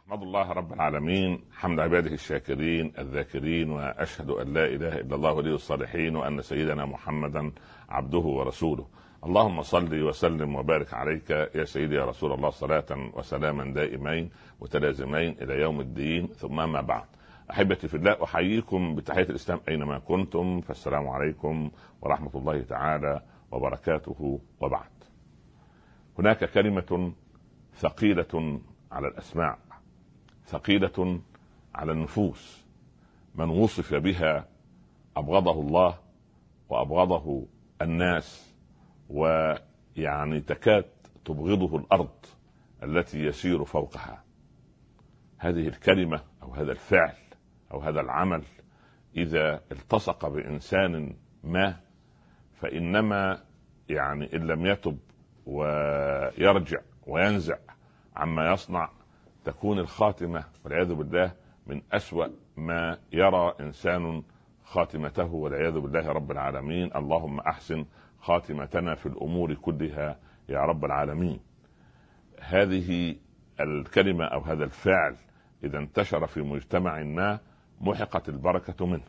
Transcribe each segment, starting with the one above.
أحمد الله رب العالمين حمد عباده الشاكرين الذاكرين، وأشهد أن لا إله إلا الله ولي الصالحين، وأن سيدنا محمدا عبده ورسوله. اللهم صل وسلم وبارك عليك يا سيدي يا رسول الله، صلاة وسلاما دائمين متلازمين إلى يوم الدين، ثم ما بعد. أحبتي في الله، أحييكم بتحية الإسلام أينما كنتم، فالسلام عليكم ورحمة الله تعالى وبركاته. وبعد، هناك كلمة ثقيلة على الأسماع، ثقيلة على النفوس، من وصف بها أبغضه الله وأبغضه الناس، ويعني تكاد تبغضه الأرض التي يسير فوقها. هذه الكلمة أو هذا الفعل أو هذا العمل إذا التصق بإنسان ما، فإنما يعني إن لم يتب ويرجع وينزع عما يصنع، تكون الخاتمة والعياذ بالله من أسوأ ما يرى إنسان خاتمته، والعياذ بالله رب العالمين. اللهم أحسن خاتمتنا في الأمور كلها يا رب العالمين. هذه الكلمة أو هذا الفعل إذا انتشر في مجتمع ما، محقت البركة منه،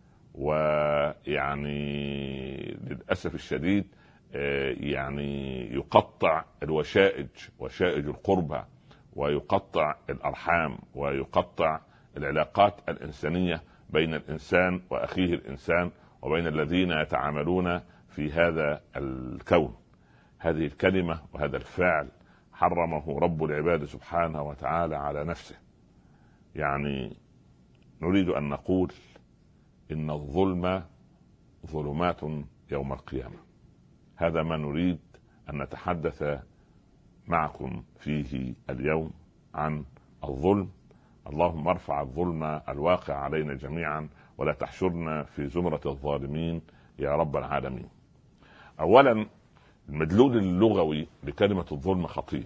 ويعني للأسف الشديد يعني يقطع الوشائج، وشائج القربى، ويقطع الأرحام، ويقطع العلاقات الإنسانية بين الإنسان وأخيه الإنسان، وبين الذين يتعاملون في هذا الكون. هذه الكلمة وهذا الفعل حرمه رب العباد سبحانه وتعالى على نفسه. يعني نريد أن نقول إن الظلم ظلمات يوم القيامة. هذا ما نريد أن نتحدث معكم فيه اليوم، عن الظلم. اللهم ارفع الظلم الواقع علينا جميعا، ولا تحشرنا في زمرة الظالمين يا رب العالمين. أولا، المدلول اللغوي لكلمة الظلم خطير.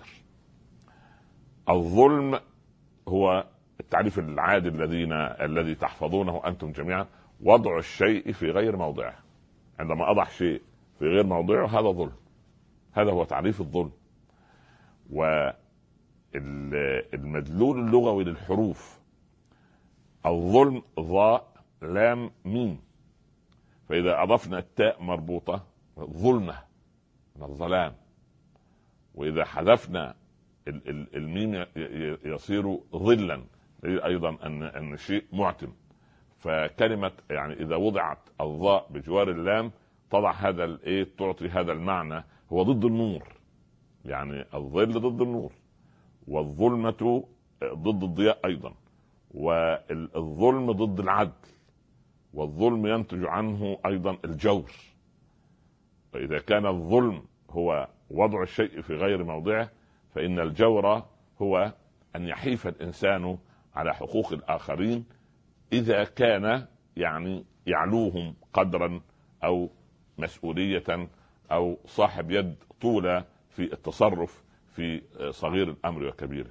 الظلم هو التعريف العادي الذي تحفظونه أنتم جميعا: وضع الشيء في غير موضعه. عندما أضع شيء في غير موضعه هذا ظلم، هذا هو تعريف الظلم. والمدلول اللغوي للحروف: الظلم ضاء لام ميم، فإذا أضفنا التاء مربوطة ظلمة من الظلام، وإذا حذفنا الميم يصير ظلا، أيضا أن الشيء معتم. فكلمة يعني إذا وضعت الضاء بجوار اللام تضع هذا تعطي هذا المعنى، هو ضد النور، يعني الظل ضد النور، والظلمة ضد الضياء أيضا، والظلم ضد العدل، والظلم ينتج عنه أيضا الجور. فإذا كان الظلم هو وضع الشيء في غير موضعه، فإن الجور هو أن يحيف الإنسان على حقوق الآخرين إذا كان يعني يعلوهم قدرا أو مسؤولية أو صاحب يد طولة في التصرف في صغير الأمر وكبيره.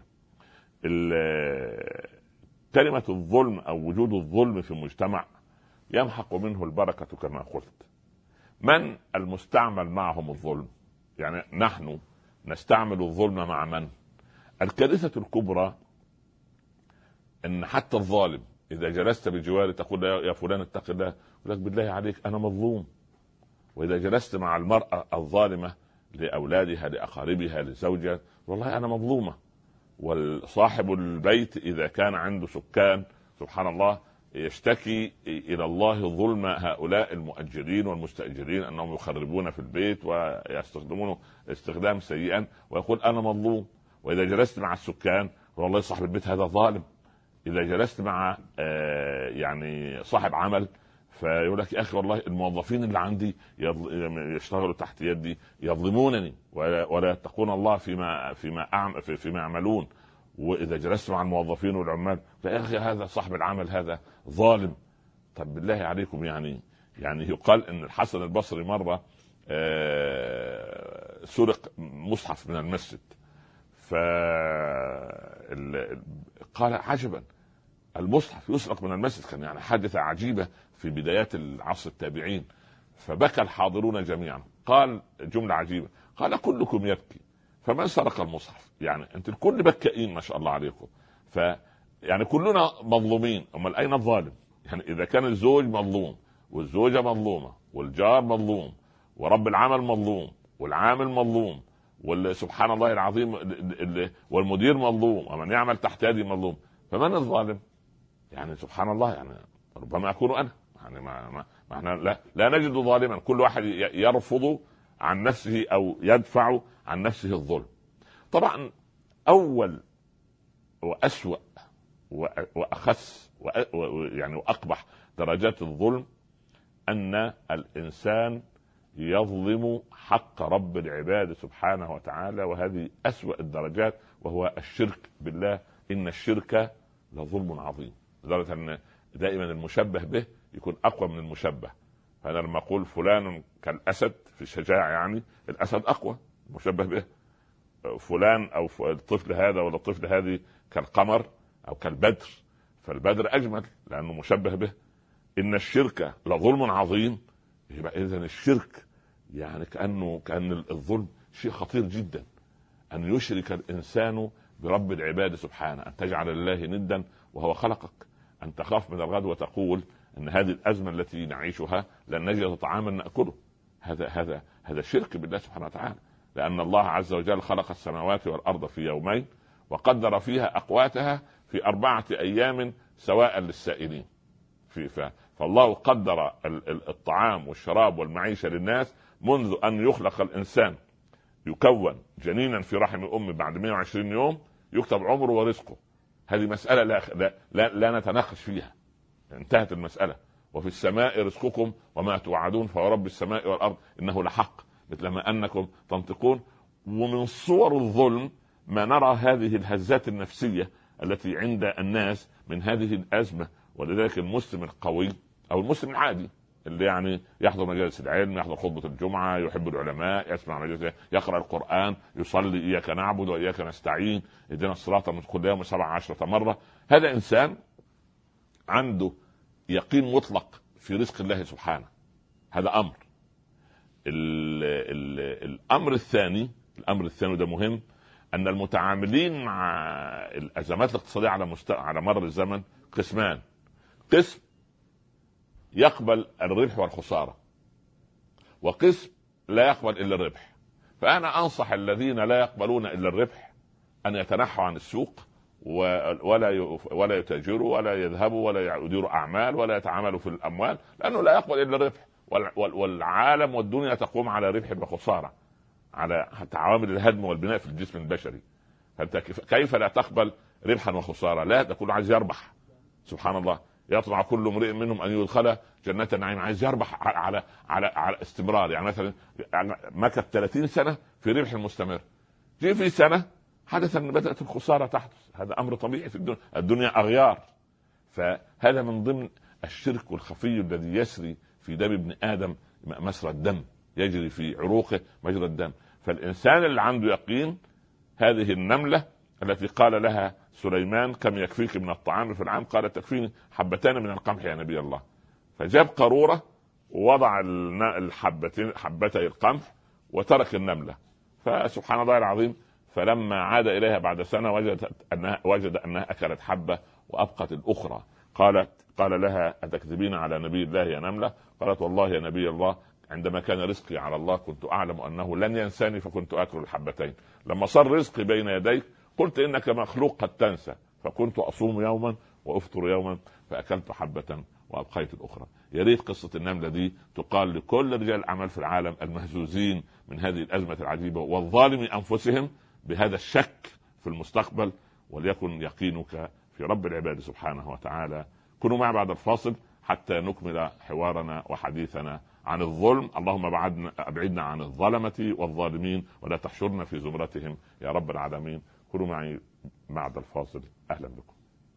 كلمة الظلم أو وجود الظلم في المجتمع يمحق منه البركة كما قلت. من المستعمل معهم الظلم؟ يعني نحن نستعمل الظلم مع من؟ الكارثة الكبرى أن حتى الظالم إذا جلست بجواره تقول يا فلان اتق الله، يقول لك بالله عليك أنا مظلوم. وإذا جلست مع المرأة الظالمة لأولادها لأقاربها لزوجها، والله أنا مظلومة. وصاحب البيت إذا كان عنده سكان سبحان الله يشتكي إلى الله ظلم هؤلاء المؤجرين والمستأجرين، أنهم يخربون في البيت ويستخدمونه استخدام سيئا، ويقول أنا مظلوم. وإذا جلست مع السكان والله صاحب البيت هذا ظالم. إذا جلست مع يعني صاحب عمل فيقول لك يا أخي والله الموظفين اللي عندي يشتغلوا تحت يدي يظلمونني ولا يتقون الله فيما يعملون. وإذا جلست مع الموظفين والعمال يا أخي هذا صاحب العمل هذا ظالم. طب بالله عليكم، يعني يقال أن الحسن البصري مرة سرق مصحف من المسجد، فقال عجبا المصحف يسرق من المسجد، كان يعني حادثة عجيبة في بدايات العصر التابعين. فبكى الحاضرون جميعا. قال جملة عجيبة، قال كلكم يبكي فمن سرق المصحف؟ يعني انت الكل بكائين ما شاء الله عليكم، ف يعني كلنا مظلومين، امال اين الظالم؟ يعني اذا كان الزوج مظلوم والزوجه مظلومه والجار مظلوم ورب العمل مظلوم والعامل مظلوم سبحان الله العظيم والمدير مظلوم ومن يعمل تحت يدي مظلوم، فمن الظالم؟ يعني سبحان الله، يعني ربما اكون انا. يعني ما احنا لا نجد ظالما، كل واحد يرفض عن نفسه او يدفع عن نفسه الظلم. طبعا اول واسوأ واخس يعني واقبح درجات الظلم ان الانسان يظلم حق رب العباد سبحانه وتعالى، وهذه اسوأ الدرجات، وهو الشرك بالله. ان الشرك لظلم عظيم، لدرجه ان دائما المشبه به يكون اقوى من المشبه. فانا لما اقول فلان كالاسد في الشجاعه، يعني الاسد اقوى مشبه به. فلان او الطفل هذا ولا الطفل هذه كالقمر او كالبدر، فالبدر اجمل لانه مشبه به. ان الشرك لظلم عظيم، يبقى اذا الشرك يعني كان الظلم شيء خطير جدا، ان يشرك الانسان برب العباد سبحانه، ان تجعل الله ندا وهو خلقك، ان تخاف من الغد وتقول ان هذه الازمه التي نعيشها لن نجد طعاما ناكله. هذا شرك بالله سبحانه وتعالى، لان الله عز وجل خلق السماوات والارض في يومين وقدر فيها اقواتها في 4 أيام سواء للسائلين. فالله قدر الطعام والشراب والمعيشه للناس منذ ان يخلق الانسان، يكون جنينا في رحم الام بعد 120 يوم يكتب عمره ورزقه. هذه مساله لا نتناقش فيها، انتهت المساله. وفي السماء رزقكم وما توعدون فورب السماء والارض انه لحق مثل ما انكم تنطقون. ومن صور الظلم ما نرى هذه الهزات النفسيه التي عند الناس من هذه الازمه. ولذلك المسلم القوي او المسلم العادي اللي يعني يحضر مجالس العلم، يحضر خطبة الجمعة، يحب العلماء، يسمع مجالس، يقرأ القرآن، يصلي إياك نعبد وإياك نستعين، اهدنا الصراط المستقيم كل يوم 17 مرة، هذا إنسان عنده يقين مطلق في رزق الله سبحانه. هذا أمر. الأمر الثاني ده مهم، أن المتعاملين مع الأزمات الاقتصادية على مر الزمن قسمان. قسم يقبل الربح والخسارة، وقسم لا يقبل إلا الربح. فأنا أنصح الذين لا يقبلون إلا الربح أن يتنحوا عن السوق ولا يتاجروا ولا يذهبوا ولا يديروا أعمال ولا يتعاملوا في الأموال، لأنه لا يقبل إلا الربح. والعالم والدنيا تقوم على ربح وخسارة، على عوامل الهدم والبناء في الجسم البشري. فأنت كيف لا تقبل ربحا وخسارة؟ لا، ده كله عايز يربح. سبحان الله، يطمع كل امرئ منهم ان يدخل جنة النعيم، عايز يربح على استمرار. يعني مثلا مكث 30 سنة في ربح مستمر، جي في سنة حدث ان بدأت الخسارة تحدث. هذا امر طبيعي في الدنيا اغيار. فهذا من ضمن الشرك الخفي الذي يسري في دم ابن ادم مسرى الدم، يجري في عروقه مجرى الدم. فالانسان اللي عنده يقين، هذه النملة التي قال لها سليمان كم يكفيك من الطعام في العام؟ قالت تكفيني 2 حبات من القمح يا نبي الله. فجاب قارورة ووضع حبتي القمح وترك النملة. فسبحان الله العظيم، فلما عاد إليها بعد سنة وجد أنها أكلت حبة وأبقت الأخرى. قال لها أتكذبين على نبي الله يا نملة؟ قالت والله يا نبي الله عندما كان رزقي على الله كنت أعلم أنه لن ينساني فكنت آكل الحبتين. لما صار رزقي بين يديك قلت إنك مخلوق قد تنسى، فكنت أصوم يوما وأفطر يوما فأكلت حبة وأبقيت الأخرى. يا ريت قصة النملة دي تقال لكل رجال الأعمال في العالم المهزوزين من هذه الأزمة العجيبة والظالمي أنفسهم بهذا الشك في المستقبل، وليكن يقينك في رب العباد سبحانه وتعالى. كونوا معي بعد الفاصل حتى نكمل حوارنا وحديثنا عن الظلم. اللهم أبعدنا عن الظلمة والظالمين ولا تحشرنا في زمرتهم يا رب العالمين. كونوا معي بعد الفاصل. أهلا بكم،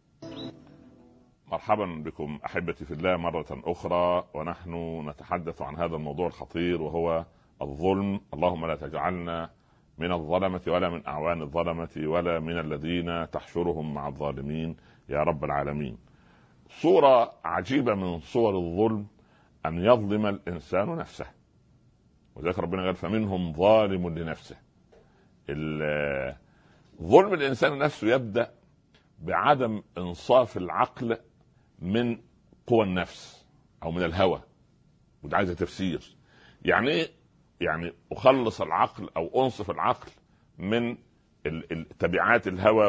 مرحبا بكم أحبتي في الله مرة أخرى، ونحن نتحدث عن هذا الموضوع الخطير وهو الظلم. اللهم لا تجعلنا من الظلمة ولا من أعوان الظلمة ولا من الذين تحشرهم مع الظالمين يا رب العالمين. صورة عجيبة من صور الظلم أن يظلم الإنسان نفسه، وذلك ربنا قال فمنهم ظالم لنفسه. ظلم الإنسان نفسه يبدأ بعدم انصاف العقل من قوى النفس او من الهوى. وده عايزه تفسير. يعني ايه؟ يعني اخلص العقل او انصف العقل من تبعات الهوى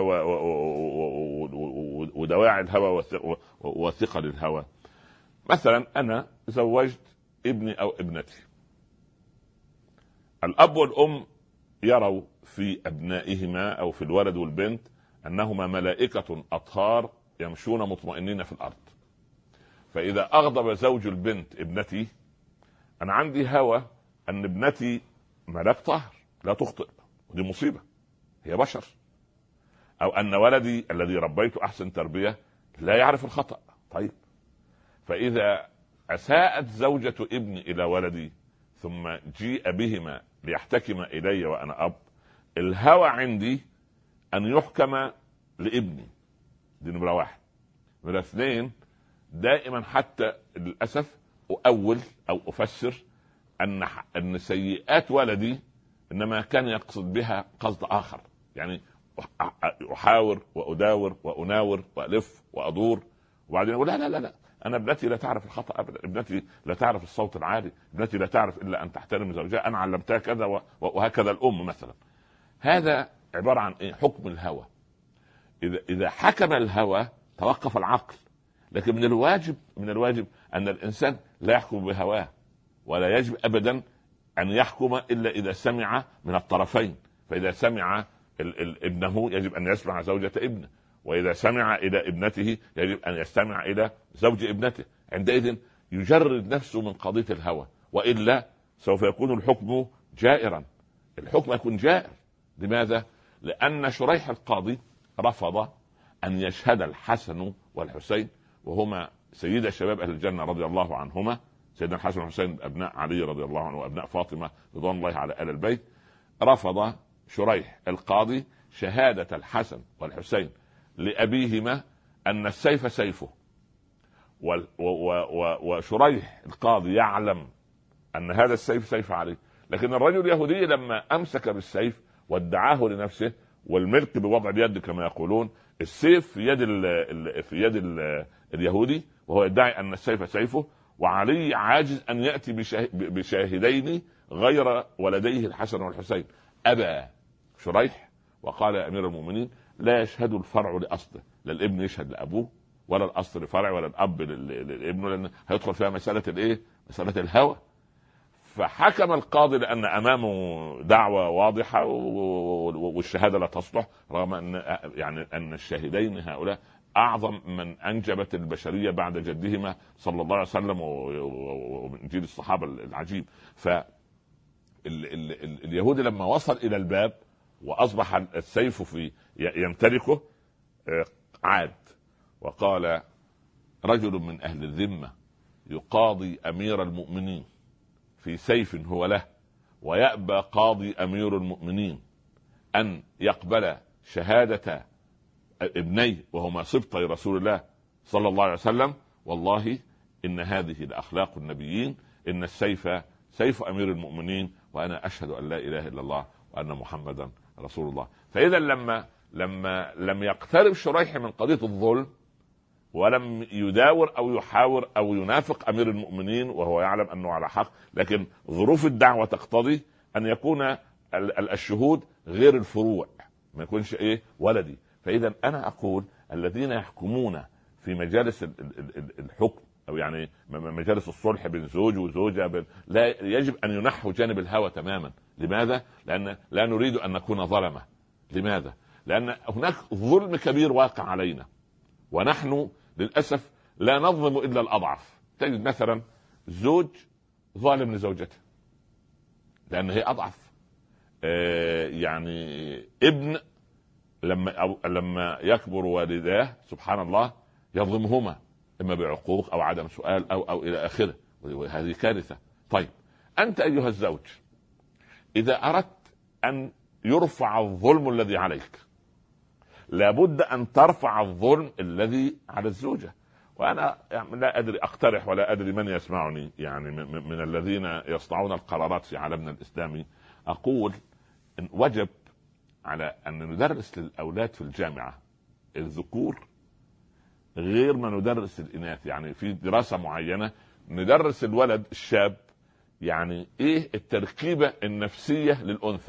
ودواعي الهوى وثقل الهوى. مثلا انا زوجت ابني او ابنتي، الاب والام يروا في ابنائهما او في الولد والبنت انهما ملائكة اطهار يمشون مطمئنين في الارض. فاذا اغضب زوج البنت ابنتي، انا عندي هوى ان ابنتي ملاك طاهر لا تخطئ، ودي مصيبة، هي بشر. او ان ولدي الذي ربيته احسن تربية لا يعرف الخطأ. طيب، فاذا اساءت زوجة ابني الى ولدي ثم جيء بهما ليحتكم الي وانا اب، الهوى عندي ان يحكم لابني. دي نمرة واحد. نمرة اثنين، دائما حتى للأسف أؤول أو أفسر أن سيئات ولدي إنما كان يقصد بها قصد آخر. يعني أحاور وأداور وأناور وألف وأدور، وبعدين أقول لا لا لا لا، أنا ابنتي لا تعرف الخطأ أبدا، ابنتي لا تعرف الصوت العالي، ابنتي لا تعرف إلا أن تحترم زوجها، أنا علمتها كذا وهكذا الأم مثلا. هذا عبارة عن إيه؟ حكم الهوى. إذا حكم الهوى توقف العقل. لكن من الواجب أن الإنسان لا يحكم بهواه، ولا يجب أبدا أن يحكم إلا إذا سمع من الطرفين. فإذا سمع ابنه يجب أن يسمع زوجة ابنه، وإذا سمع إلى ابنته يجب أن يستمع إلى زوج ابنته. عندئذ يجرد نفسه من قضية الهوى، وإلا سوف يكون الحكم جائرا. الحكم يكون جائر. لماذا؟ لأن شريح القاضي رفض أن يشهد الحسن والحسين، وهما سيد شباب أهل الجنة رضي الله عنهما، سيدنا الحسن والحسين أبناء علي رضي الله عنه وأبناء فاطمة رضوان الله على آل البيت. رفض شريح القاضي شهادة الحسن والحسين لأبيهما أن السيف سيفه، وشريح القاضي يعلم أن هذا السيف سيف عليه. لكن الرجل اليهودي لما أمسك بالسيف وادعاه لنفسه، والملك بوضع اليد كما يقولون، السيف في يد اليهودي، وهو يدعي أن السيف سيفه، وعلي عاجز أن يأتي بشاهدين غير ولديه الحسن والحسين. أبى شريح وقال يا أمير المؤمنين لا يشهد الفرع لأصله، لا الابن يشهد لأبوه ولا الأصل لفرع ولا الأب لابنه، لأن هيدخل فيها مسألة الهوى. فحكم القاضي لأن أمامه دعوة واضحة والشهادة لا تصلح، رغم أن الشاهدين هؤلاء أعظم من أنجبت البشرية بعد جدهما صلى الله عليه وسلم ومن جيل الصحابة العجيب. فاليهودي لما وصل إلى الباب وأصبح السيف في يمتلكه، عاد وقال رجل من أهل الذمة يقاضي أمير المؤمنين في سيف هو له، ويأبى قاضي أمير المؤمنين أن يقبل شهادة ابني وهما سبطي رسول الله صلى الله عليه وسلم. والله إن هذه لأخلاق النبيين، إن السيف سيف أمير المؤمنين، وأنا أشهد أن لا إله إلا الله وأن محمدا رسول الله. فإذا لم يقترب شريح من قضية الظلم، ولم يداور أو يحاور أو ينافق أمير المؤمنين وهو يعلم أنه على حق، لكن ظروف الدعوة تقتضي أن يكون الشهود غير الفروع، ما يكونش ولدي. فإذا أنا أقول الذين يحكمون في مجالس الحكم أو يعني مجالس الصلح بين زوج وزوجة لا يجب أن ينحوا جانب الهوى تماما. لماذا؟ لأن لا نريد أن نكون ظلمة. لماذا؟ لأن هناك ظلم كبير واقع علينا، ونحن للأسف لا نظلم إلا الأضعف. تجد مثلا زوج ظالم لزوجته لأن هي أضعف. يعني ابن لما يكبر والداه سبحان الله يظلمهما، إما بعقوق أو عدم سؤال أو إلى آخره، وهذه كارثة. طيب أنت أيها الزوج إذا أردت أن يرفع الظلم الذي عليك، لابد أن ترفع الظلم الذي على الزوجة. وأنا لا أدري أقترح ولا أدري من يسمعني يعني من الذين يصنعون القرارات في عالمنا الإسلامي، أقول إن وجب على أن ندرس للأولاد في الجامعة الذكور غير ما ندرس الإناث. يعني في دراسة معينة ندرس الولد الشاب يعني ايه التركيبة النفسية للأنثى،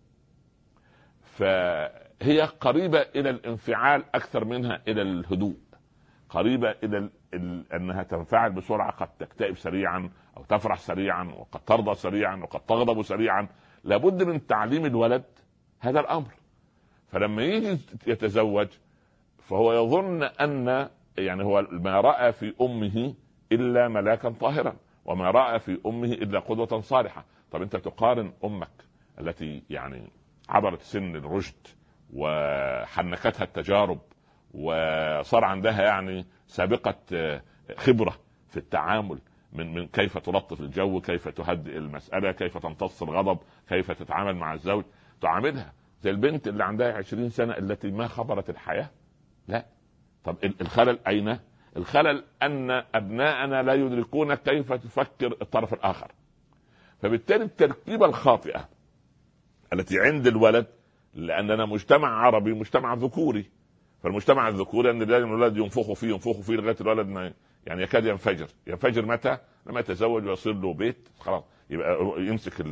فهي قريبة إلى الانفعال أكثر منها إلى الهدوء، قريبة إلى أنها تنفعل بسرعة، قد تكتئب سريعا أو تفرح سريعا، وقد ترضى سريعا، وقد تغضب سريعا. لابد من تعليم الولد هذا الأمر. فلما يجي يتزوج فهو يظن أن يعني هو ما رأى في أمه إلا ملاكا طاهرا، وما رأى في أمه إلا قدوة صالحة. طب أنت تقارن أمك التي يعني عبرت سن الرشد وحنكتها التجارب وصار عندها يعني سابقة خبرة في التعامل من كيف تلطف الجو، كيف تهدئ المسألة، كيف تمتص الغضب، كيف تتعامل مع الزوج، تعاملها زي البنت اللي عندها 20 سنة التي ما خبرت الحياة. لا. طب الخلل أين؟ الخلل أن أبناءنا لا يدركون كيف تفكر الطرف الآخر. فبالتالي التركيبة الخاطئة التي عند الولد، لأننا مجتمع عربي مجتمع ذكوري، فالمجتمع الذكوري أن الولد ينفخوا فيه لغاية الولد ما يعني يكاد ينفجر متى؟ لما يتزوج ويصير له بيت خلاص، يبقى يمسك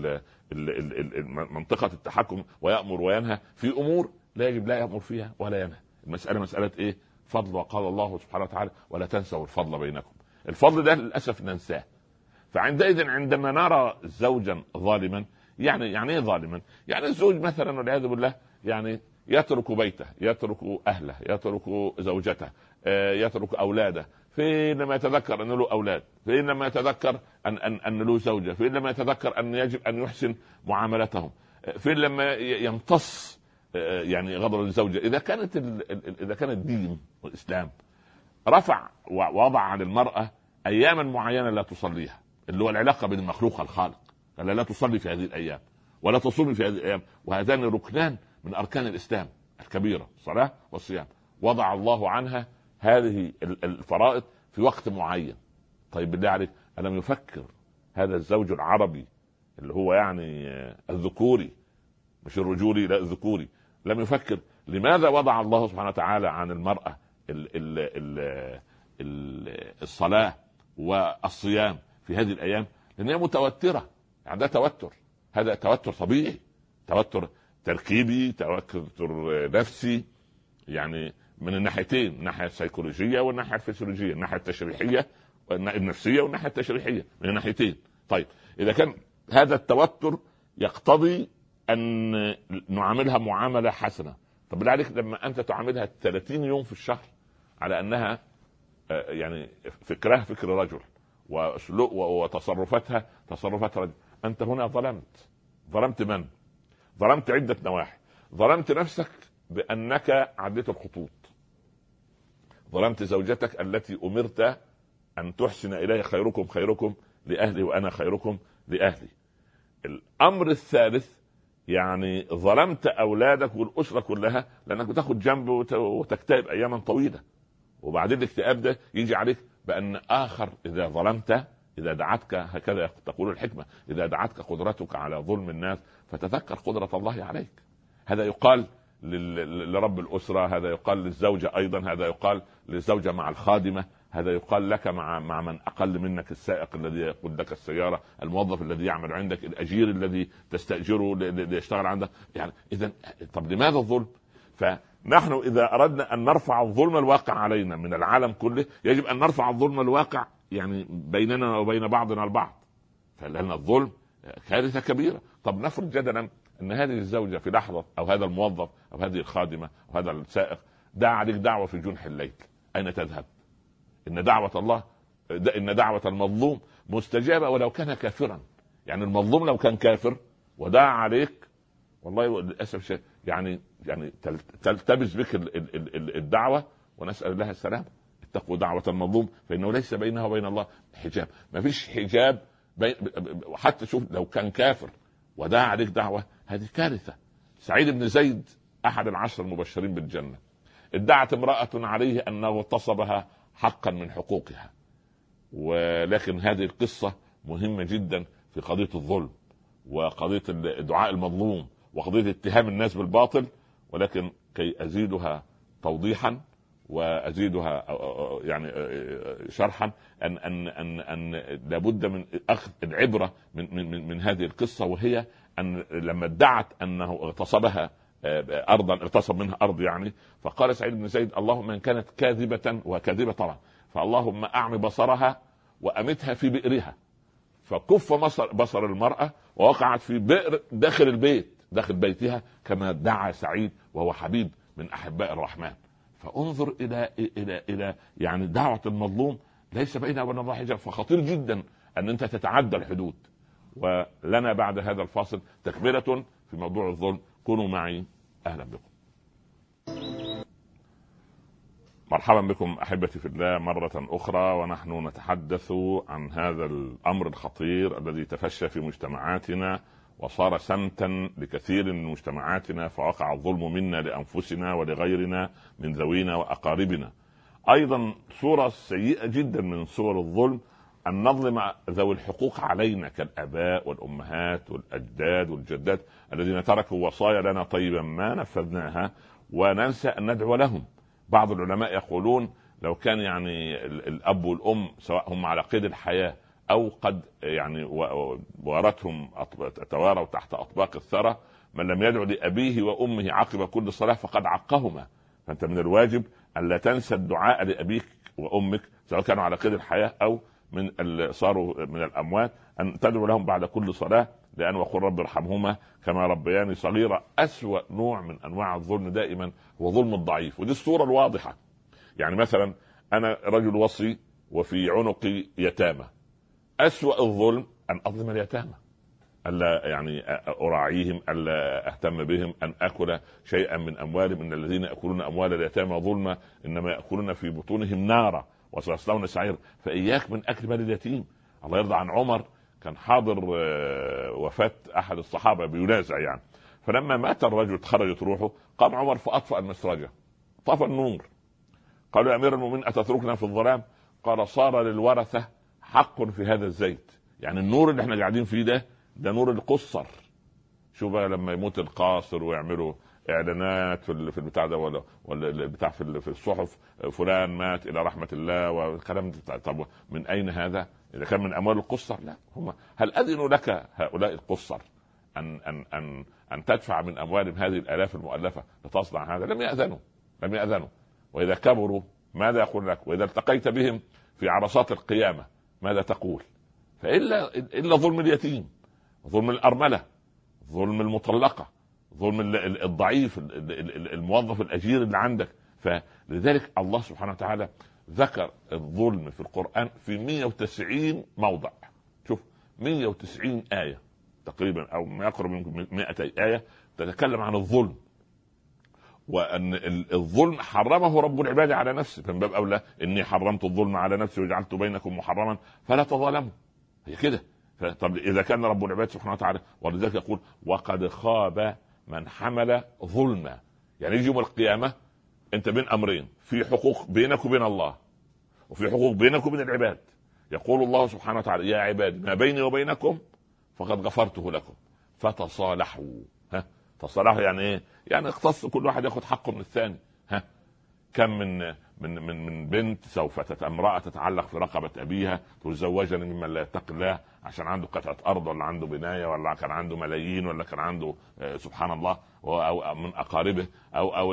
منطقة التحكم ويأمر وينهى في أمور لا يجب لا يأمر فيها ولا ينهى. المسألة مسألة إيه؟ فضل. وقال الله سبحانه وتعالى ولا تنسوا الفضل بينكم. الفضل ده للأسف ننساه. فعندئذ عندما نرى زوجا ظالما، يعني ايه ظالما؟ يعني الزوج مثلا والعياذ بالله يعني يترك بيته، يترك اهله، يترك زوجته، يترك اولاده، فين لما يتذكر ان له اولاد، فين لما يتذكر ان له زوجه، فين لما يتذكر ان يجب ان يحسن معاملتهم، فين لما يمتص يعني غضب الزوجه. اذا كان الدين والاسلام رفع ووضع عن المراه اياما معينه لا تصليها، اللي هو العلاقه بين المخلوق والخالق، قال لا تصلي في هذه الايام ولا تصومي في هذه الايام، وهذان ركنان من اركان الاسلام الكبيره، الصلاه والصيام. وضع الله عنها هذه الفرائض في وقت معين. طيب بالله عليك، الم يفكر هذا الزوج العربي اللي هو يعني الذكوري مش الرجولي، لا الذكوري، لم يفكر لماذا وضع الله سبحانه وتعالى عن المراه الصلاه والصيام في هذه الايام؟ لان هي متوتره، عندها توتر، هذا توتر طبيعي، توتر تركيبي، توتر نفسي، يعني من الناحيتين، الناحيه السيكولوجيه والناحيه الفسيولوجيه، الناحيه التشريحيه النفسيه والناحيه التشريحيه، من الناحيتين. طيب اذا كان هذا التوتر يقتضي ان نعاملها معامله حسنه، طب بالله عليك لما انت تعاملها 30 يوم في الشهر على انها يعني فكرها فكر رجل وتصرفاتها تصرفات رجل، انت هنا ظلمت من؟ ظلمت عدة نواحي. ظلمت نفسك بأنك عديت الخطوط، ظلمت زوجتك التي أمرت أن تحسن إليه، خيركم لأهلي وأنا خيركم لأهلي. الأمر الثالث يعني ظلمت أولادك والأسرة كلها، لأنك بتاخد جنب وتكتئب أياما طويلة، وبعدين الاكتئاب ده يجي عليك بأن آخر إذا ظلمت، إذا دعتك، هكذا تقول الحكمة، إذا دعتك قدرتك على ظلم الناس فتذكر قدرة الله عليك. هذا يقال لرب الأسرة، هذا يقال للزوجة أيضا، هذا يقال للزوجة مع الخادمة، هذا يقال لك مع من أقل منك، السائق الذي يقود لك السيارة، الموظف الذي يعمل عندك، الأجير الذي تستأجره ليشتغل عندك. يعني إذن طب لماذا الظلم؟ فنحن إذا أردنا أن نرفع الظلم الواقع علينا من العالم كله، يجب أن نرفع الظلم الواقع يعني بيننا وبين بعضنا البعض. فلأن الظلم كارثة كبيرة. طب نفرض جدلا أن هذه الزوجة في لحظة، أو هذا الموظف أو هذه الخادمة أو هذا السائق دعا عليك دعوة في جنح الليل، أين تذهب؟ إن دعوة المظلوم مستجابة ولو كان كافرا. يعني المظلوم لو كان كافر ودعا عليك، والله للأسف شيء يعني تلتبس بك الدعوة، ونسأل الله السلام. اتقوا دعوة المظلوم فإنه ليس بينها وبين الله حجاب. ما فيش حجاب حتى شوف لو كان كافر ودعا عليك دعوة، هذه كارثة. سعيد بن زيد أحد 10 المبشرين بالجنة، ادعت امرأة عليه أنه اغتصبها حقا من حقوقها. ولكن هذه القصة مهمة جدا في قضية الظلم وقضية دعاء المظلوم وقضية اتهام الناس بالباطل. ولكن كي أزيدها توضيحا وازيدها يعني شرحا ان لابد من اخذ العبره من هذه القصه، وهي ان لما ادعت انه اغتصبها ارضا، اغتصب منها ارض يعني، فقال سعيد بن زيد: اللهم ان كانت كاذبه، وكاذبه طبعا، فاللهم اعمي بصرها وامتها في بئرها. فكف بصر المراه ووقعت في بئر داخل البيت، داخل بيتها، كما ادعى سعيد وهو حبيب من احباء الرحمن. فانظر الى يعني دعوه المظلوم ليس بينها وبين الله حجاب. فخطير جدا ان انت تتعدى الحدود. ولنا بعد هذا الفاصل تكمله في موضوع الظلم. كونوا معي، اهلا بكم. مرحبا بكم احبتي في الله مره اخرى، ونحن نتحدث عن هذا الامر الخطير الذي تفشى في مجتمعاتنا وصار سمتا لكثير من مجتمعاتنا، فوقع الظلم منا لانفسنا ولغيرنا من ذوينا واقاربنا. ايضا صوره سيئه جدا من صور الظلم ان نظلم ذوي الحقوق علينا كالاباء والامهات والاجداد والجدات الذين تركوا وصايا لنا طيبا ما نفذناها، وننسى ان ندعو لهم. بعض العلماء يقولون لو كان يعني الاب والام سواء هم على قيد الحياه او قد يعني وارثهم تواروا تحت اطباق الثرى، من لم يدعو لابيه وامه عقب كل صلاه فقد عقهما. فانت من الواجب ان لا تنسى الدعاء لابيك وامك سواء كانوا على قيد الحياه او من صاروا من الاموات، ان تدعو لهم بعد كل صلاه، لان وقل رب ارحمهما كما ربياني صغيرا. اسوأ نوع من انواع الظلم دائما هو ظلم الضعيف، ودي الصوره الواضحه. يعني مثلا انا رجل وصي وفي عنقي يتامى، اسوأ الظلم ان اظلم اليتامى، الا يعني اراعيهم، الا اهتم بهم، ان اكل شيئا من اموالهم. ان الذين ياكلون اموال اليتامى ظلما انما ياكلون في بطونهم نارا وسيصلون سعيرا. فاياك من اكل مال اليتيم. الله يرضى عن عمر، كان حاضر وفاة احد الصحابه بينازع يعني، فلما مات الرجل خرجت روحه، قام عمر فاطفأ المسرجه، طفى النور. قالوا يا امير المؤمنين اتتركنا في الظلام؟ قال صار للورثه حق في هذا الزيت. يعني النور اللي احنا قاعدين فيه ده نور القصر. شو بقى لما يموت القاصر ويعملوا اعلانات في البتاع ده ولا البتاع في الصحف، فلان مات الى رحمه الله والكلام ده. طب من اين هذا؟ اذا كان من اموال القصر؟ لا، هم هل اذنوا لك هؤلاء القصر ان تدفع من اموالهم هذه الالاف المؤلفه لتصنع هذا؟ لم ياذنوا. واذا كبروا ماذا يقول لك؟ واذا التقيت بهم في عرصات القيامه ماذا تقول؟ فإلا ظلم اليتيم، ظلم الأرملة، ظلم المطلقة، ظلم الضعيف، الموظف الأجير اللي عندك. فلذلك الله سبحانه وتعالى ذكر الظلم في القرآن في 190 موضع. شوف 190 آية تقريبا أو ما يقرب من 200 آية تتكلم عن الظلم، وأن الظلم حرمه رب العباد على نفسه. من باب أولى إني حرمت الظلم على نفسي وجعلت بينكم محرما فلا تظالموا. هي كده. طب إذا كان رب العباد سبحانه وتعالى، ولذلك يقول وقد خاب من حمل ظلما. يعني يجي يوم القيامة أنت بين أمرين، في حقوق بينك وبين الله وفي حقوق بينك وبين العباد. يقول الله سبحانه وتعالى يا عباد ما بيني وبينكم فقد غفرته لكم فتصالحوا. تصالحوا يعني ايه؟ يعني اختص كل واحد ياخذ حقه من الثاني. كم من بنت سوف امرأة تتعلق في رقبة أبيها تزوجني ممن لا يتقي الله عشان عنده قطعة أرض ولا عنده بناية ولا كان عنده ملايين ولا كان عنده سبحان الله أو من أقاربه أو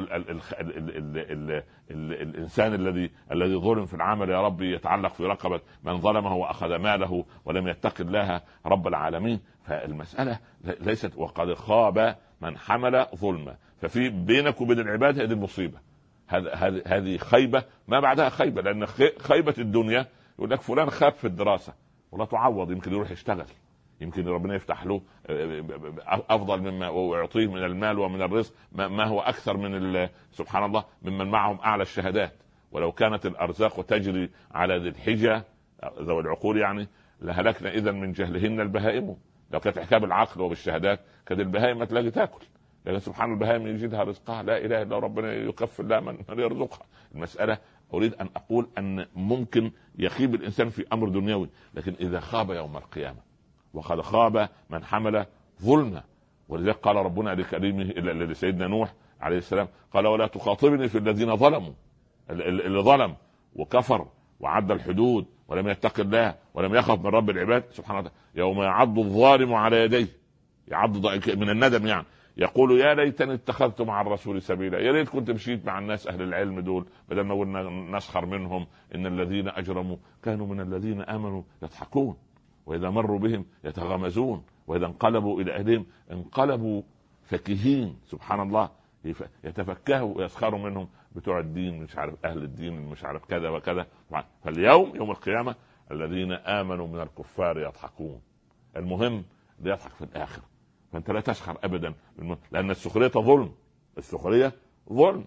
الإنسان الذي ظلم في العمل يا ربي يتعلق في رقبة من ظلمه وأخذ ماله ولم يتقي الله رب العالمين. فالمسألة ليست وقد خاب من حمل ظلما. ففي بينك وبين العباد هذه المصيبة، هذه خيبة ما بعدها خيبة. لأن خيبة الدنيا يقول لك فلان خاب في الدراسة ولا تعوض، يمكن يروح يشتغل، يمكن ربنا يفتح له أفضل مما ويعطيه من المال ومن الرزق ما هو أكثر من سبحان الله ممن معهم أعلى الشهادات. ولو كانت الأرزاق تجري على ذي الحجة ذوي العقول يعني لهلكنا إذا من جهلهن البهائم. لو كانت حكاية بالعقل وبالشهادات كانت البهائم ما تلاقي تاكل، لكن سبحان البهائم يجدها رزقها. لا اله الا ربنا يكفل لا من يرزقها. المساله اريد ان اقول ان ممكن يخيب الانسان في امر دنيوي، لكن اذا خاب يوم القيامه وقد خاب من حمل ظلما. ولذلك قال ربنا لكريمه لسيدنا نوح عليه السلام قال ولا تخاطبني في الذين ظلموا، اللي ظلم وكفر وعدى الحدود ولم يتق الله ولم يخف من رب العباد سبحانه وتعالى. يوم يعض الظالم على يديه، يعض من الندم يعني، يقول يا ليتني اتخذت مع الرسول سبيلا، يا ريت كنت مشيت مع الناس اهل العلم دول بدل ما قلنا نسخر منهم. ان الذين اجرموا كانوا من الذين امنوا يضحكون واذا مروا بهم يتغامزون واذا انقلبوا الى اهلهم انقلبوا فكهين. سبحان الله، يتفكهوا ويسخروا منهم بتوع الدين، مش عارف اهل الدين مش عارف كذا وكذا. فاليوم يوم القيامه الذين امنوا من الكفار يضحكون. المهم ليضحك في الاخر. فانت لا تسخر ابدا، لان السخريه ظلم، السخريه ظلم.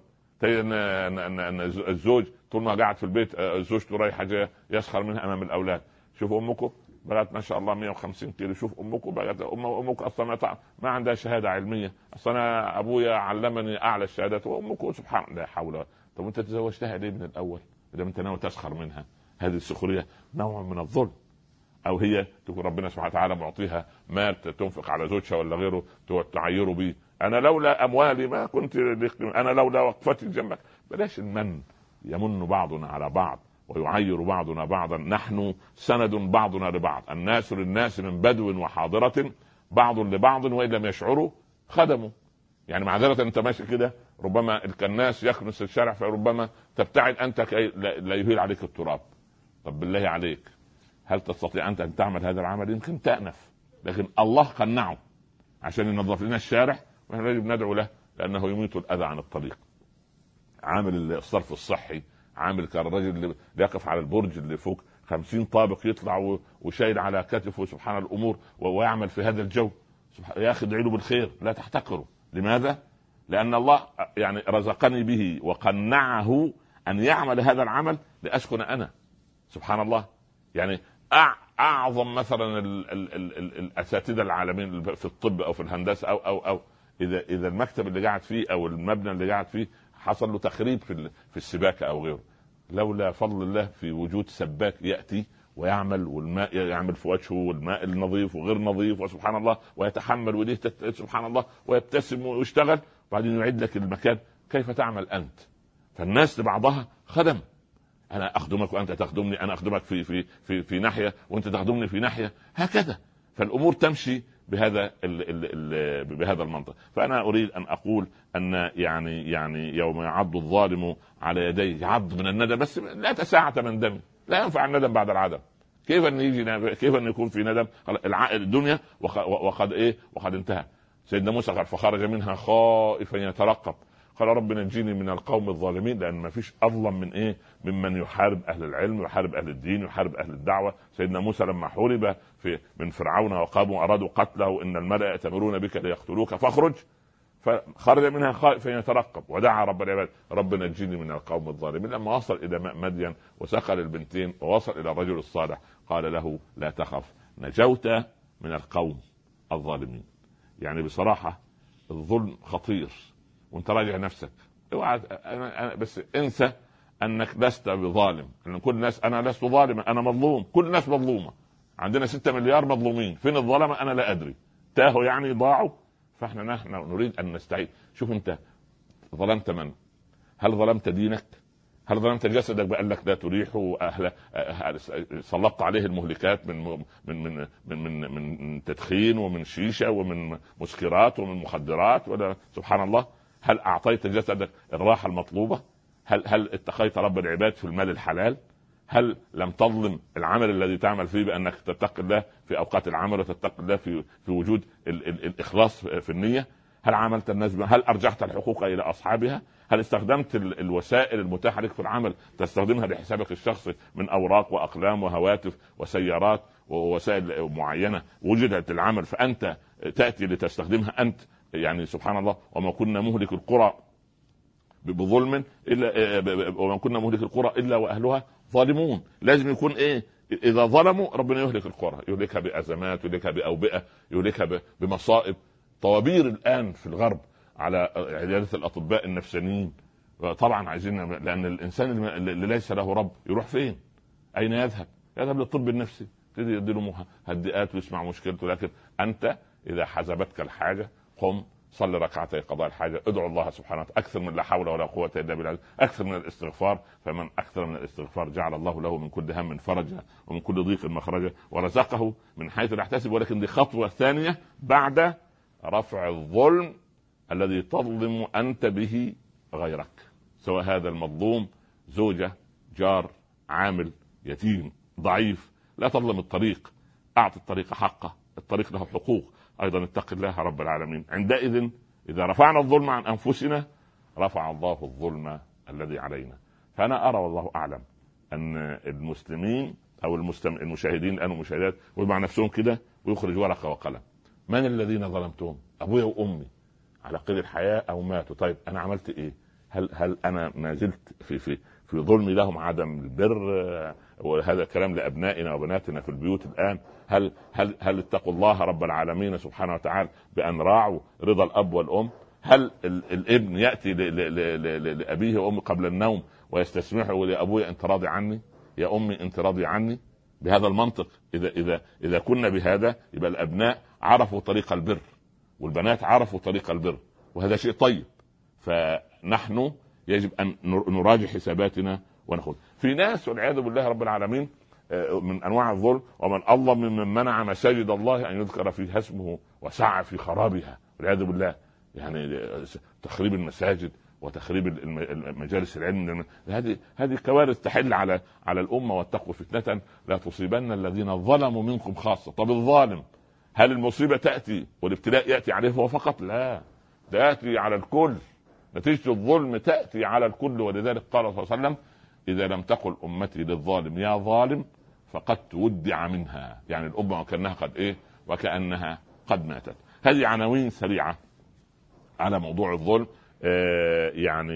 ان الزوج طول ما قاعد في البيت زوجته رايحه جايه يسخر منها امام الاولاد. شوفوا امكم بقت ما شاء الله 150 كيلو، شوف امكم بقت امك اصلا ما عندها شهاده علميه، اصلا ابويا علمني اعلى الشهادات وامكم سبحان الله. لا حول. طب انت تزوجتها ليه من الاول اذا انت ناوي تسخر منها؟ هذه السخريه نوع من الظلم. او هي تكون ربنا سبحانه وتعالى معطيها مال تنفق على زوجها ولا غيره تعيره بيه، انا لولا اموالي ما كنت، انا لولا وقفتي جنبك. بلاش المن، يمن بعضنا على بعض ويعير بعضنا بعضا. نحن سند بعضنا لبعض، الناس للناس من بدو وحاضرة، بعض لبعض وإن لم يشعروا خدموا. يعني معذرة انت ماشي كده ربما الكناس يكنس الشارع فربما تبتعد انت كي لا يهيل عليك التراب. طب بالله عليك هل تستطيع انت ان تعمل هذا العمل؟ يمكن تأنف، لكن الله قنعه عشان ينظف لنا الشارع ونحن يجب ندعو له لانه يميت الاذى عن الطريق. عامل الصرف الصحي، عامل كالرجل اللي يقف على البرج اللي فوق 50 طابق يطلع وشايل على كتفه سبحان الامور ويعمل في هذا الجو. يا اخي ادعي له بالخير لا تحتقره. لماذا؟ لان الله يعني رزقني به وقنعه ان يعمل هذا العمل لاسكن انا. سبحان الله. يعني اعظم مثلا الاساتذه العالمين في الطب او في الهندسه او اذا المكتب اللي قاعد فيه او المبنى اللي قاعد فيه حصل له تخريب في السباكه او غيره، لولا فضل الله في وجود سباك ياتي ويعمل والماء يعمل في وجهه والماء النظيف وغير نظيف وسبحان الله ويتحمل وليه سبحان الله ويبتسم ويشتغل وبعدين يعيد لك المكان. كيف تعمل انت؟ فالناس لبعضها خدم، انا اخدمك وانت تخدمني، انا اخدمك في ناحيه وانت تخدمني في ناحيه، هكذا. فالامور تمشي بهذا بهذا المنطق. فانا اريد ان اقول ان يعني يوم يعض الظالم على يديه، يعض من الندم، بس لا تساعة من دم، لا ينفع الندم بعد العدم. كيف ان يكون في ندم؟ الدنيا وقد انتهى. سيدنا موسى قال فخرج منها خائفا يترقب، قال رب نجيني من القوم الظالمين. لان ما فيش اظلم من ممن يحارب اهل العلم ويحارب اهل الدين ويحارب اهل الدعوه. سيدنا موسى لما حورب من فرعون وقاموا ارادوا قتله ان الملأ يأتمرون بك ليقتلوك فاخرج، فخرج منها خائفا يترقب ودعا رب العباد رب نجيني من القوم الظالمين. لما وصل الى ماء مدين وسقى البنتين ووصل الى الرجل الصالح قال له لا تخف نجوت من القوم الظالمين. يعني بصراحه الظلم خطير، وانت راجع نفسك اوعى بس انسى انك لست بظالم. ان كل الناس، انا لست ظالما انا مظلوم، كل الناس مظلومه، عندنا 6 مليار مظلومين، فين الظلمه؟ انا لا ادري، تاهوا يعني ضاعوا. نحن نريد ان نستعيد. شوف انت ظلمت من؟ هل ظلمت دينك؟ هل ظلمت جسدك بقال لك لا تريحه سلطت عليه المهلكات من تدخين ومن شيشه ومن مسكرات ومن مخدرات؟ ولا سبحان الله. هل اعطيت جسدك الراحه المطلوبه؟ هل اتقيت رب العباد في المال الحلال؟ هل لم تظلم العمل الذي تعمل فيه بانك تتقي الله في اوقات العمل وتتقي الله في وجود الاخلاص في النيه؟ هل عملت الناس هل ارجعت الحقوق الى اصحابها؟ هل استخدمت الوسائل المتاحه لك في العمل تستخدمها لحسابك الشخصي من اوراق واقلام وهواتف وسيارات ووسائل معينه وجدت العمل فانت تاتي لتستخدمها انت؟ يعني سبحان الله. وما كنا مهلك القرى بظلم الا وما كنا مهلك القرى الا واهلها ظالمون. لازم يكون اذا ظلموا ربنا يهلك القرى، يهلكها بازمات، يهلكها باوبئه، يهلكها بمصائب. طوابير الان في الغرب على عياده الاطباء النفسانيين. طبعا عايزين، لان الانسان اللي ليس له رب يروح فين؟ اين يذهب؟ يذهب للطب النفسي، يدي له مهدئات ويسمع مشكلته. لكن انت اذا حزبتك الحاجه قم صلي ركعتي قضاء الحاجه، ادعو الله سبحانه وتعالى، اكثر من لا حول ولا قوه الا بالله، اكثر من الاستغفار. فمن اكثر من الاستغفار جعل الله له من كل هم فرجا ومن كل ضيق مخرجا ورزقه من حيث لا يحتسب. ولكن دي خطوه ثانيه بعد رفع الظلم الذي تظلم انت به غيرك، سواء هذا المظلوم زوجه، جار، عامل، يتيم، ضعيف. لا تظلم الطريق، اعط الطريق حقه، الطريق له حقوق. ايضا اتق الله رب العالمين. عندئذ اذا رفعنا الظلم عن انفسنا رفع الله الظلم الذي علينا. فانا ارى والله اعلم ان المسلمين او المشاهدين الان والمشاهدات ومع نفسهم كده ويخرج ورقه وقلم، من الذين ظلمتهم؟ ابويا وامي على قيد الحياه او ماتوا. طيب انا عملت ايه؟ هل انا ما زلت في ظلمي لهم، عدم البر؟ وهذا الكلام لابنائنا وبناتنا في البيوت الان. هل اتقوا الله رب العالمين سبحانه وتعالى بان راعوا رضا الاب والام؟ هل الابن ياتي لابيه وامه قبل النوم ويستسمحه لابويا انت راضي عني؟ يا امي انت راضي عني؟ بهذا المنطق اذا كنا بهذا يبقى الابناء عرفوا طريق البر والبنات عرفوا طريق البر، وهذا شيء طيب. فنحن يجب ان نراجع حساباتنا ونخذ. في ناس والعياذ بالله رب العالمين من انواع الظلم، ومن اظلم ممن منع مساجد الله ان يذكر فيها اسمه وسعى في خرابها والعياذ بالله. يعني تخريب المساجد وتخريب مجالس العلم، هذه كوارث تحل على الامه. واتقوا فتنه لا تصيبن الذين ظلموا منكم خاصه. طب الظالم هل المصيبه تاتي والابتلاء ياتي عليه هو فقط؟ لا، تاتي على الكل. نتيجه الظلم تاتي على الكل. ولذلك قال صلى الله عليه وسلم اذا لم تقل امتي للظالم يا ظالم فقد تودع منها، يعني الامه وكانها قد وكانها قد ماتت. هذه عناوين سريعه على موضوع الظلم. يعني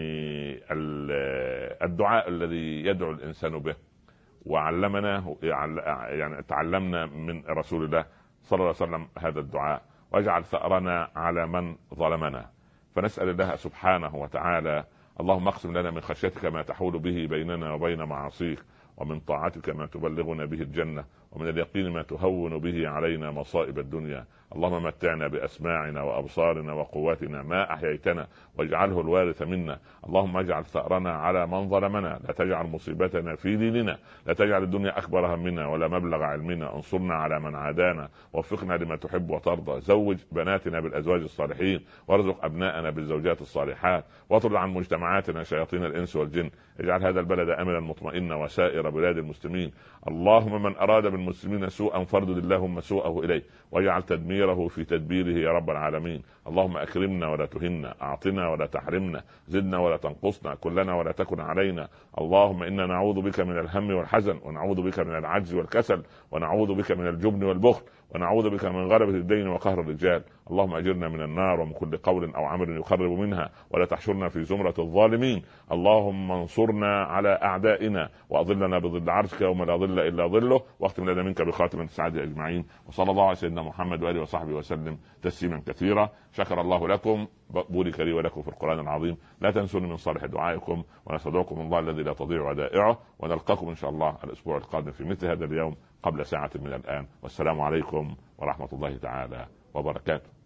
الدعاء الذي يدعو الانسان به وعلمنا، يعني تعلمنا من رسول الله صلى الله عليه وسلم هذا الدعاء: واجعل ثأرنا على من ظلمنا. فنسأل الله سبحانه وتعالى: اللهم اقسم لنا من خشيتك ما تحول به بيننا وبين معاصيك، ومن طاعتك ما تبلغنا به الجنة، ومن اليقين ما تهون به علينا مصائب الدنيا. اللهم متعنا بأسماعنا وأبصارنا وقواتنا ما أحييتنا واجعله الوارث منا. اللهم اجعل ثأرنا على من ظلمنا، لا تجعل مصيبتنا في ديننا، لا تجعل الدنيا أكبر همنا ولا مبلغ علمنا. انصرنا على من عادانا، وفقنا لما تحب وترضى. زوج بناتنا بالأزواج الصالحين، وارزق أبناءنا بالزوجات الصالحات، واطرد عن مجتمعاتنا شياطين الإنس والجن. اجعل هذا البلد آمنا مطمئنا وسائر بلاد المسلمين. اللهم من أراد بالمسلمين سوءا فاردد اللهم سوءه إليه، واجعل تدميره في تدبيره يا رب العالمين. اللهم أكرمنا ولا تهنا، أعطنا ولا تحرمنا، زدنا ولا تنقصنا، كلنا ولا تكن علينا. اللهم إنا نعوذ بك من الهم والحزن، ونعوذ بك من العجز والكسل، ونعوذ بك من الجبن والبخل، ونعوذ بك من غلبة الدين وقهر الرجال. اللهم أجرنا من النار ومن كل قول أو عمل يقرب منها، ولا تحشرنا في زمرة الظالمين. اللهم انصرنا على أعدائنا، وأظلنا بظل عرشك يوم لا ظل إلا ظله، واختم لنا منك بخاتم السعادة أجمعين. وصلى الله على سيدنا محمد وآله وصحبه وسلم تسليما كثيرا. شكر الله لكم، بورك لي ولكم في القرآن العظيم. لا تنسوني من صالح دعائكم، ونستودعكم الله الذي لا تضيع ودائعه، ونلقاكم إن شاء الله الأسبوع القادم في مثل هذا اليوم قبل ساعة من الآن. والسلام عليكم ورحمة الله تعالى وبركاته.